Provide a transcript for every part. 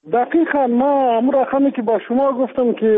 دقیقاً ما همون رقمی که با شما گفتم که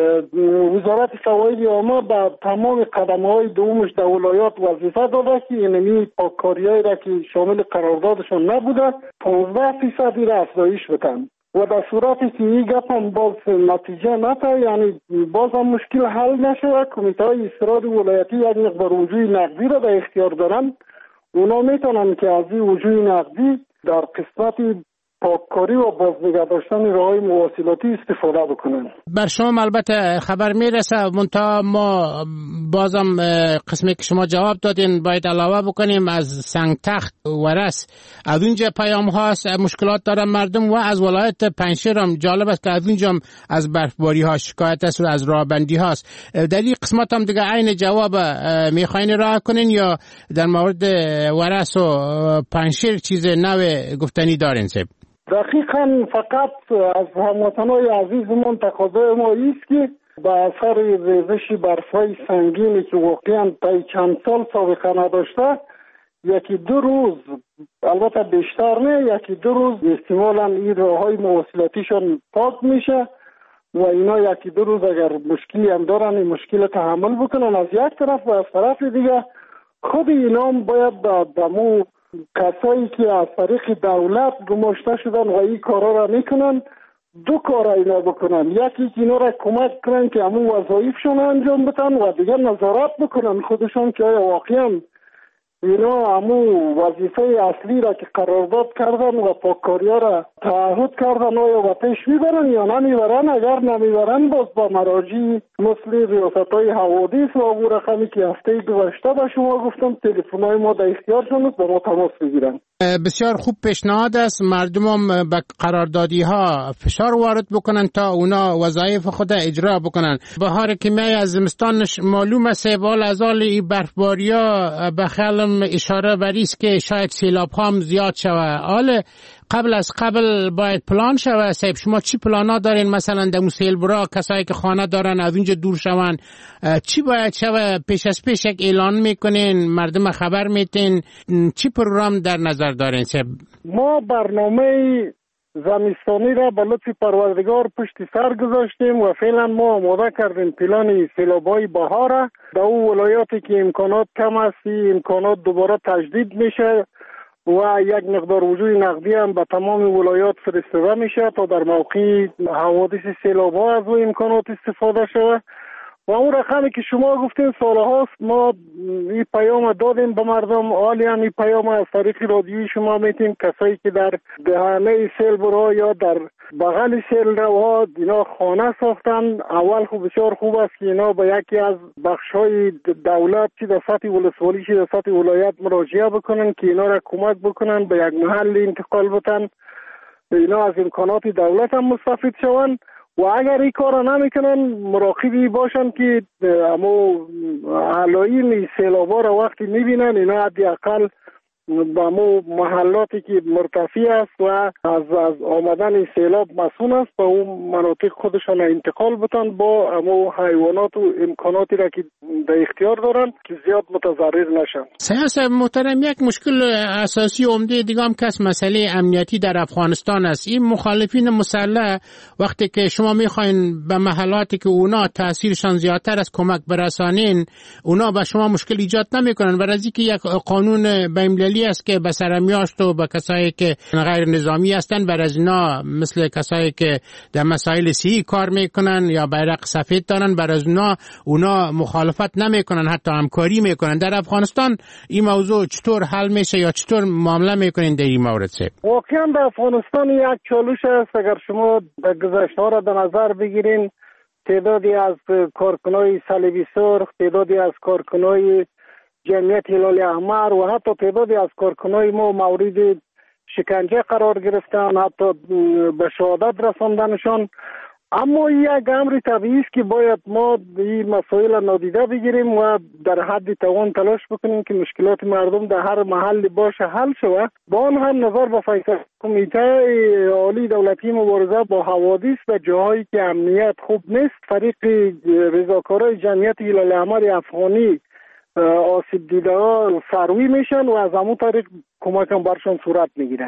وزارت فواید عامه با تمام قدم‌های دومش در ولایات وظیفه داده که اینمی پاککاری‌هایی را که شامل قراردادشون نبوده 15% را افزایش بدن و در صورتی که این گپ هم باز نتیجه نده، یعنی باز هم مشکل حل نشه، کمیته‌های استراحت ولایتی یک مقدار وجوه نقدی را در اختیار دارن، اونا میتونن که از این وجوه نقدی در قسمت پاککاری و بازنگه داشتن راه‌های مواصلاتی استفاده بکنن. بر شما البته خبر میرسه، منتها ما بازم قسمی که شما جواب دادین باید علاوه بکنیم از سنگتخت ورس از اونجا پیام هاست، مشکلات دارن مردم و از ولایت پنجشیر هم جالب است که از اونجا هم از برفباری ها شکایت است و از راهبندی هاست. در این قسمت هم دیگه عین جواب میخواین راه کنین یا در مورد ورس و پنجشیر چیز نو گفتنی دارین؟ دقیقاً فقط از هموطنای عزیزمون تقاضای ما ایست که با اثر ریزش برفای سنگینی که واقعاً تا چند سال سابقه نداشته، یکی دو روز، البته بیشتر نه، یکی دو روز احتمالاً این راه‌های مواصلاتیشون پاک میشه و اینا یکی دو روز اگر مشکلی هم دارن این مشکل تحمل بکنن از یک طرف، و از طرف دیگه خود اینا هم باید دمو کسایی که از طریق دولت گماشته شدن و این کارا را میکنن دو کار اینا بکنن، یکی که اینا را کمک کنن که همون وظایفشون انجام بدن و دیگر نظارت بکنن خودشون که واقعا اینا همون وظیفه اصلی را که قرارداد کردن و پاککاری‌ها را تعهد کردن آیا و پیش میبرن یا نمیبرن. اگر نمیبرن باز با مراجع مثل ریاست‌های حوادث و اون رقمی که هفته گذشته به شما گفتم تلفن‌های ما در اختیارشون است با ما تماس بگیرن. بسیار خوب پیشنهاد است مردم هم به قراردادی ها فشار وارد بکنن تا اونا وظایف خود اجرا بکنن. بهار که می از زمستانش معلوم است بال از آل این برفباری ها به خیالم اشاره بریست که شاید سیلاب هم زیاد شوه. قبل باید پلان شوه. صاحب شما چی پلانا دارین؟ مثلا در سیلبرا کسایی که خانه دارن از اونجا دور شون چی باید شوه؟ پیش از پیش یک اعلان میکنین، مردم خبر میتین، چی پروگرام در نظر دارین؟ صاحب ما برنامه زمستانی را به لطف پروردگار پشت سر گذاشتیم و فعلا ما آماده کردیم پلان سیلاب‌های بهار. در اون ولایاتی که امکانات کم است امکانات دوباره تجدید میشه و یک مقدار وجوه نقدی هم به تمام ولایات فرستاده میشه تا در موقع حوادث سیلاب‌ها از اون امکانات استفاده شود. و اون رقمی که شما گفتین سالهاست ما این پیام دادیم به مردم، حالی هم این پیام از طریق رادیویی شما میتیم کسایی که در دهانه سیلبرها یا در بغل سیلروها اینا خانه ساختن. اول خوب بسیار خوب است که اینا به یکی از بخش‌های دولت چی در سطح ولسوالی چی در سطح ولایت مراجعه بکنن که اینا را کمک بکنن به یک محل انتقال بدن، اینا از امکانات دولت هم مستفید شوند. و اگر این کار نمیکنن مراقبی باشن که امو علائم سیلاب‌ها را وقتی میبینن اینا حداقل با امو محلاتی که مرتفع است و از آمدن سیلاب مسئول است با اون مناطق خودشان انتقال بتن با امو حیوانات و امکاناتی را که در اختیار دارن که زیاد متضرر نشن. سیاست محترم، یک مشکل اساسی عمده دیگه هم که مسئله امنیتی در افغانستان است. این مخالفین مسلح وقتی که شما میخواین به محلاتی که اونا تاثیرشان زیادتر از کمک برسانین اونا به شما مشکل ایجاد نمیکنن، برای اینکه یک قانون بین‌المللی است که به سرمیاشت و به کسایی که غیر نظامی هستند برای اینا مثل کسایی که در مسائل صحی کار میکنن یا بیرق سفید دارن برای اونا مخالفت نمیکنن، حتی همکاری میکنن. در افغانستان این موضوع چطور حل میشه یا چطور معامله میکنین در این مورد؟ واقعا در افغانستان یک چالش است. اگر شما گذشته ها را در نظر بگیرین تعدادی از کارکنای صلیبی سرخ، تعدادی از کارکنای جمعیت هلال احمر و حتی تعدادی از کارکنای ما مورد شکنجه قرار گرفتن، حتی به شهادت رساندنشان. اما یک امر طبیعی است که باید ما این مسائل نادیده بگیریم و در حد توان تلاش بکنیم که مشکلات مردم در هر محل باشه حل شود. با آن هم نظر به فیصله کمیته عالی دولتی مبارزه با حوادث و جاهایی که امنیت خوب نیست طریق رضاکارای جمعیت هلال احمر افغانی آسیب دیده ها سروی میشن و از همون طریق کمک هم برشان صورت میگیره.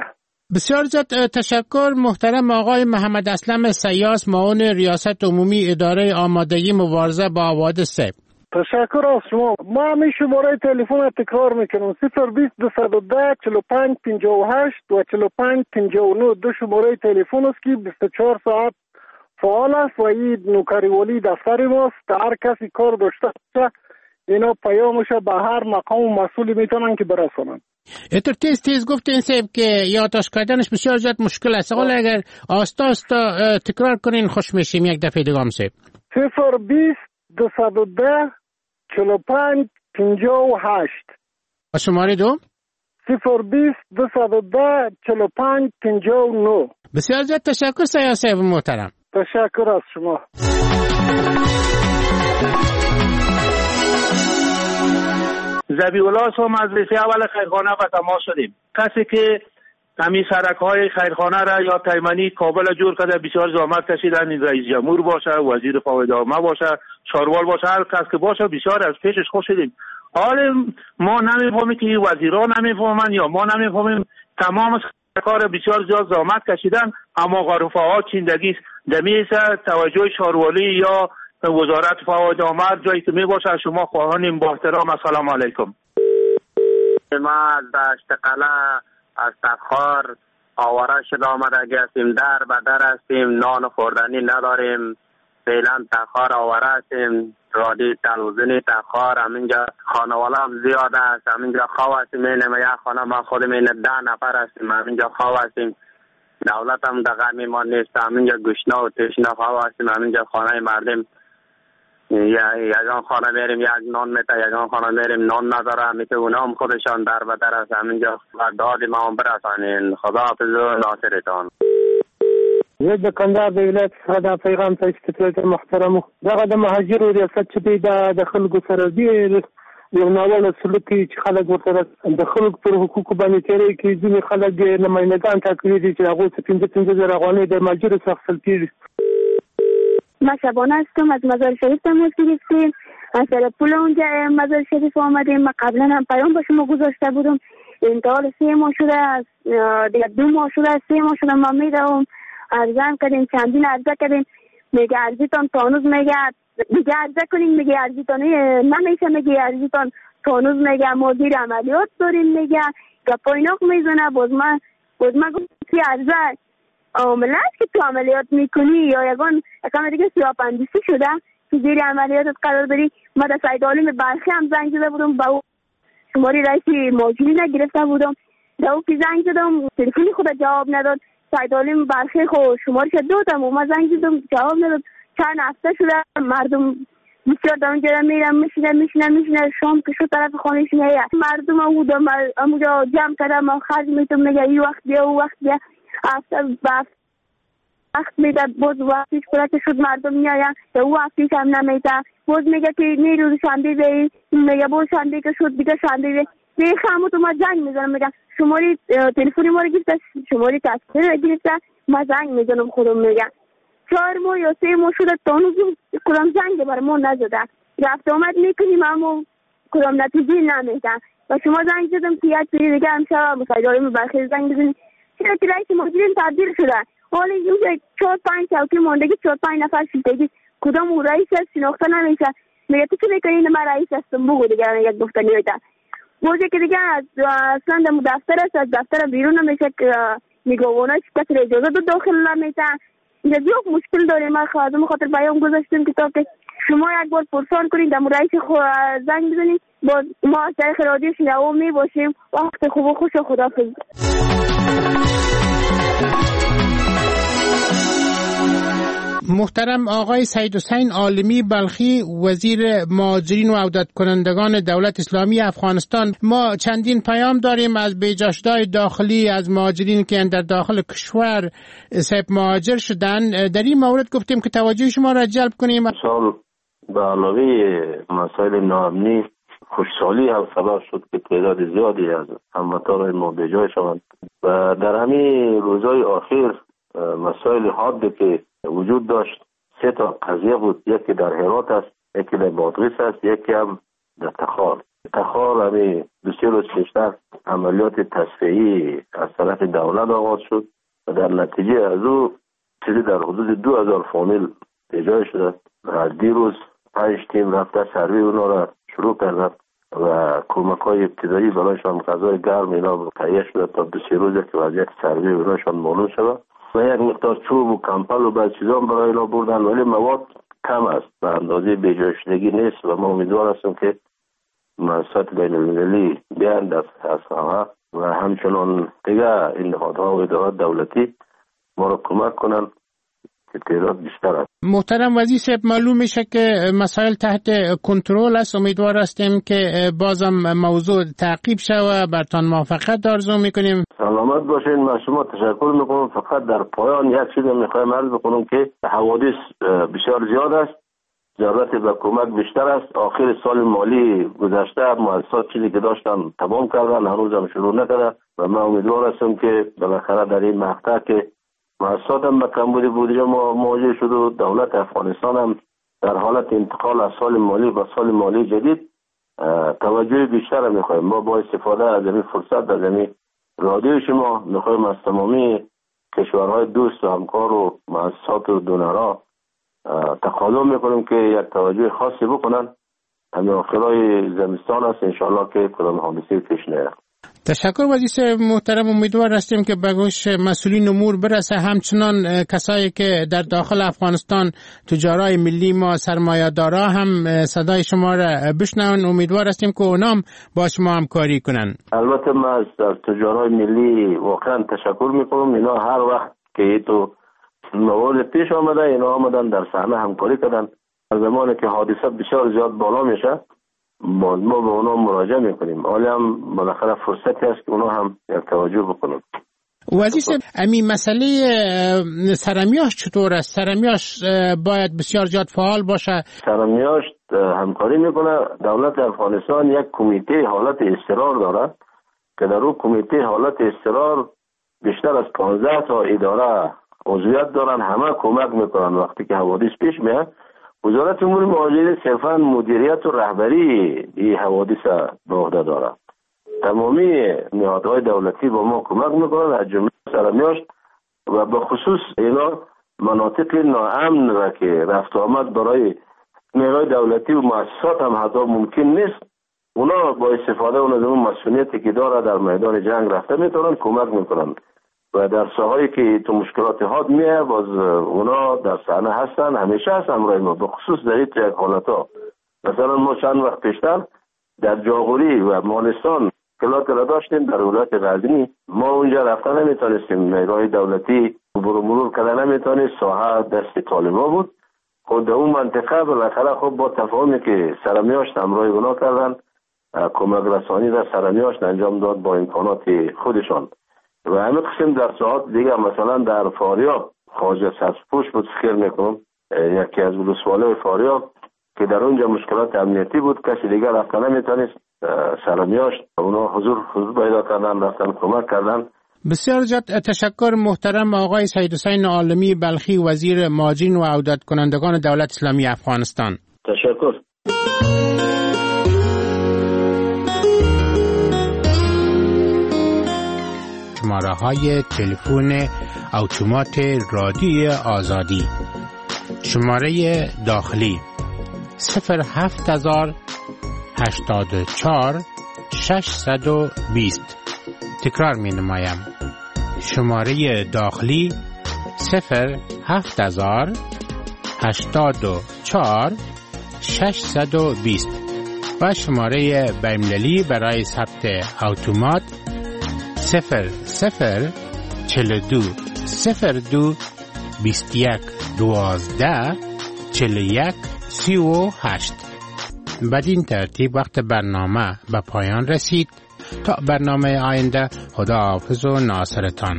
بسیار زیاد تشکر محترم آقای محمد اسلم سیاس، معاون ریاست عمومی اداره آمادگی مبارزه با حوادث. تشکر از شما. ما همین شماره تلفن تکرار میکنم 020 210 45 58 و 45 59 دو شماره تلفن است که 24 ساعت فعال است و این نوکریوالی دفتر ماست. هر کسی کار داشته باشه اینا پیامش به هر مقام و مسئولی میتونن که برسونن. اینطور تیز گفتین سیب که یادداشت کردنش بسیار زیاد مشکل است. ولی اگر آستا تکرار کنین خوش میشیم یک دفعه دیگه هم سیب. 020 210 45 58 و شماره دو 020 210 45 59. بسیار زیاد تشکر سیاسی محترم. تشکر از شما. زبی‌الله هستم از رئیس اول خیرخانه به تماس شدیم. کسی که همین سرک‌های خیرخانه را یا تایمنی کابل جور کرده بسیار زحمت کشیدن، این رئیس جمهور باشه، وزیر فواد عامه باشه، چاروال باشه، هر کس که باشه بسیار از پیشش خوش شدیم. حالا ما نمی‌فهمیم که وزیران نمی‌فهمن یا ما نمی‌فهمیم. تمام کار بسیار زیاد زحمت کشیدن اما غرفه‌ها چیندگی دمیسه توجه چاروالی یا وزارت فواد عامه جایی که میباشه شما خواهانیم با احترام. السلام علیکم. ما از دشت قلعه از تخار آواره شده آمده هستیم، در به در هستیم، نان خوردنی نداریم، فعلا تخار آواره هستیم، رادی تلویزیونی تخار، همینجا خانواده هم زیاده است، همینجا خواه هستیم، یک خانه ما خودم 10 نفر هستیم، همینجا خواه هستیم، دولت هم دقیق میمان نیست، همینجا گشنه و تشنه خواه هستیم، همینجا خانه مردم یگان خانه میریم یک نان میته، یگان خانه میریم نان نداره، میته اونا هم خودشان در به در است، همینجا داد ما هم برسانین. خدا حافظ و ناصرتان. یک دکاندار د ولایت څخه د پیغام ته استفاده محترم دغه د مهاجر او ریاست چې د خلکو سره ډېر یو ناوړه سلوک کوي چې خلک ورسره د خلکو پر حقوقو باندې تېری کوي. ځینې خلک نمایندګان ټاکلي دي چې هغوی څه 15,000 افغانۍ د مهاجرو څخه اخیستل کېږي. ما شبانه هستم، از مزار شریف تماس گرفتیم، از سر پول اونجا مزار شریف آمدیم. ما قبلا هم پیام با شما گذاشته بودم، انتقال 3 ماه شده، از دیگه 2 ماه شده، 3 ماه شده ما میدم ارزان کردیم، چندین عرضه کردیم، میگه ارزیتان تانوز، میگه عرضه کنیم، میگه ارزیتان نمیشه، میگه ارزیتان تانوز، میگه مدیر عملیات داریم، میگه گپایناک میزنه. باز ما گفتم که ارزه عامله است که تو عملیات میکنی یا یکان دیگه سیاپندیسی شده که زیر عملیاتت قرار داری. ما در سید عالم بلخی هم زنگ زده بودم، با شماره رئیس ماجری نگرفته بودم، در او که زنگ زدم تلفنی خود جواب نداد. سید عالم بلخی خود شمارش دادم و ما زنگ زدم جواب نداد. چند هفته شده مردم بسیار در اونجا میرم میشینه شام که شد طرف خانهش میگه مردم اونجا جمع کرده ما خرج میتونم، میگه این وقت بیا او وقت بیا، وقت میده. باز وقتیش پرک شد مردم میاین که او وقتیش هم نمیده. باز میگه که نیروز شنبه بی، میگه باز شنبه که شد دیگه شنبه بی. میگه خاموتو ما زنگ میزنم، میگه شماری تلفنی ما رو گرفته، شماری تصویر رو گرفته، ما زنگ میزنم خودم. میگه 4 ماه یا 3 ماه شده تانوز کدام زنگ بر ما نزده، رفت آمد میکنیم اما کدام نتیجه نمیده. و شما زنگ زدم که یک سری دیگه هم شما مسایداریم برخیر زنگ بزنید. چرا که رئیس مدیرین تبدیل شده، حالا اینجا 4-5 چوکی موندگی، 4-5 نفر شیفتگی، کدام او رئیس هست شناخته نمیشه. میگه تو چه میکنی؟ من رئیس هستم بگو دیگه. یک گفتنی هایده بوزه که دیگه اصلا در دفتر است، از دفتر بیرون نمیشه که نگاهانش کسی اجازه دو داخل نمیشه. اینجا زیاد مشکل داریم. من خواهدم خاطر بیان گذاشتیم که تا که شما یک بار پرسان کنید در رئیس زنگ بزنید، با ما از طریق رادیو شنوا می باشیم. وقت خوب و خوش و خداحافظ. محترم آقای سید حسین عالمی بلخی، وزیر مهاجرین و عودت کنندگان دولت اسلامی افغانستان، ما چندین پیام داریم از بیجاشدهای داخلی از مهاجرین که در داخل کشور سیب مهاجر شدن. در این مورد گفتیم که توجه شما را جلب کنیم. سال به علاوه مسائل ناامنی خوشحالی هم سبب شد که تعداد زیادی از هموطنان ما بیجای شوند و در همین روزهای آخر مسائل حادی که وجود داشت 3 قضیه بود. یکی در هرات است، یکی در بادغیس است، یکی هم در تخار. تخار همی 2 روز پیشتر عملیات تصفیه‌ای از طرف دولت آغاز شد و در نتیجه از او چیزی در حدود 2000 فامیل اجرا شده. دیروز 5 تیم رفته سروی اونا را شروع کردن و کمک‌های ابتدایی برایشان غذای گرم اینا تهیه شده تا 2-3 روزه که وضعیت سروی اوناشان معلوم شده و یک مقدار چوب و کمپل و بعض چیزا برای اینا بردن، ولی مواد کم است و اندازه بی‌جای شدگی نیست و ما امیدوار هستیم که مؤسسات بین‌المللی بیان در ساحه و همچنان دیگه این نهادها و ادارات دولتی ما را کمک کنن که تعداد بیشتر است. محترم وزیر صاحب، معلوم میشه که مسائل تحت کنترل است. امیدوار هستیم که بازم موضوع تعقیب شود. برتان موفقیت آرزو میکنیم. سلامت باشین. من شما تشکر میکنم. فقط در پایان یک چیز میخوایم عرض بکنم که حوادث بسیار زیاد است، ضرورت به کمک بیشتر است. آخر سال مالی گذشته مؤسسات چیزی که داشتن تمام کردن، هنوز هم شروع نکرده و من امیدوار هستم که بالاخره در این مقطع که مؤسسات هم به کمبود بودجه مواجه شد و دولت افغانستان هم در حالت انتقال از سال مالی به سال مالی جدید توجه بیشتر میخوایم. ما با استفاده از این فرصت از این رادیو شما میخوایم از تمامی کشورهای دوست و همکار و مؤسسات و دونرها تقاضا میکنیم که یک توجه خاصی بکنن. همین آخرای زمستان است، انشاءالله که کدام حادثه پیش نیاد. تشکر وزیر محترم. امیدوار هستیم که به گوش مسئولین امور برسه. همچنان کسایی که در داخل افغانستان تجارای ملی ما سرمایه‌دارا هم صدای شما را بشنون. امیدوار هستیم که اونام با شما همکاری کنن. البته من از تجارای ملی واقعا تشکر میکنم. اینا هر وقت که تو موارد پیش آمده اینا آمدن در صحنه همکاری کردن. از زمانی که حادثه بسیار زیاد بالا میشه ما به اونا مراجعه میکنیم. حالا هم بالاخره فرصتی هست که اونا هم یک توجه بکنن. وزیر امی مسئله سرمیاش چطور است؟ سرمیاش باید بسیار زیاد فعال باشه. سرمیاش همکاری میکنه. دولت افغانستان یک کمیته حالت اضطرار داره که در اون کمیته حالت اضطرار بیشتر از 15 تا اداره عضویت دارن، همه کمک میکنن. وقتی که حوادث پیش میاد وزارت امور مهاجرین صرفا مدیریت و رهبری این حوادث به عهده داره. تمامی نهادهای دولتی با ما کمک میکنن از جمله سرمیاش و به خصوص اینا مناطق ناامن را که رفت آمد برای نیروهای دولتی و مؤسسات هم حتی ممکن نیست، اونا با استفاده اون از اون مسئولیتی که داره در میدان جنگ رفته میتونن کمک میکنن و در ساحایی که تو مشکلات حاد میه باز اونا در صحنه هستن، همیشه هستن همراه ما، به خصوص در این حالتا. مثلا ما چند وقت پیشتر در جاغوری و مالستان مشکلات را داشتیم. در ولایت غزنی ما اونجا رفتن نمیتونستیم، نیروهای دولتی مرور کردن نمیتونست، ساحه دست طالبا بود. خود اون منطقه بالاخره خب با تفاهمی که سرمیاشت همراه اونا کردن کمک رسانی در سرمیاشت انجام داد با امکانات خودشان. و همه قسم در ساعت دیگه مثلا در فاریاب خواجه سبزپوش بود فکر میکنم، یکی از ولسواله فاریاب که در اونجا مشکلات امنیتی بود، کسی دیگه رفتن نمیتونست، سرمیاشت اونا حضور پیدا کردن، رفتن کمک کردن. بسیار زیاد تشکر محترم آقای سید حسین عالمی بلخی، وزیر مهاجرین و عودت کنندگان دولت اسلامی افغانستان. تشکر. شماره‌های تلفن اتومات رادیوی آزادی: شماره داخلی 07084 620. تکرار می نمایم. شماره داخلی 07084 620 و شماره بین‌المللی برای ثبت اتومات 0042 02 21 12 41 38. بدین ترتیب وقت برنامه به پایان رسید. تا برنامه آینده، خدا حافظ و ناصرتان.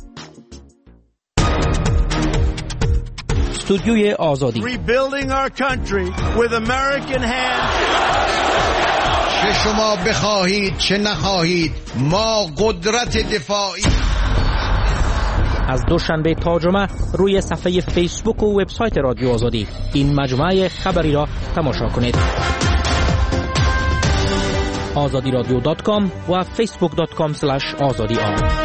استودیوی آزادی. Rebuilding our country with American hands. چه شما بخواهید چه نخواهید ما قدرت دفاعی. از دوشنبه تا جمعه روی صفحه فیسبوک و وبسایت رادیو آزادی این مجموعه خبری را تماشا کنید. azadiradio.com و facebook.com/azadi.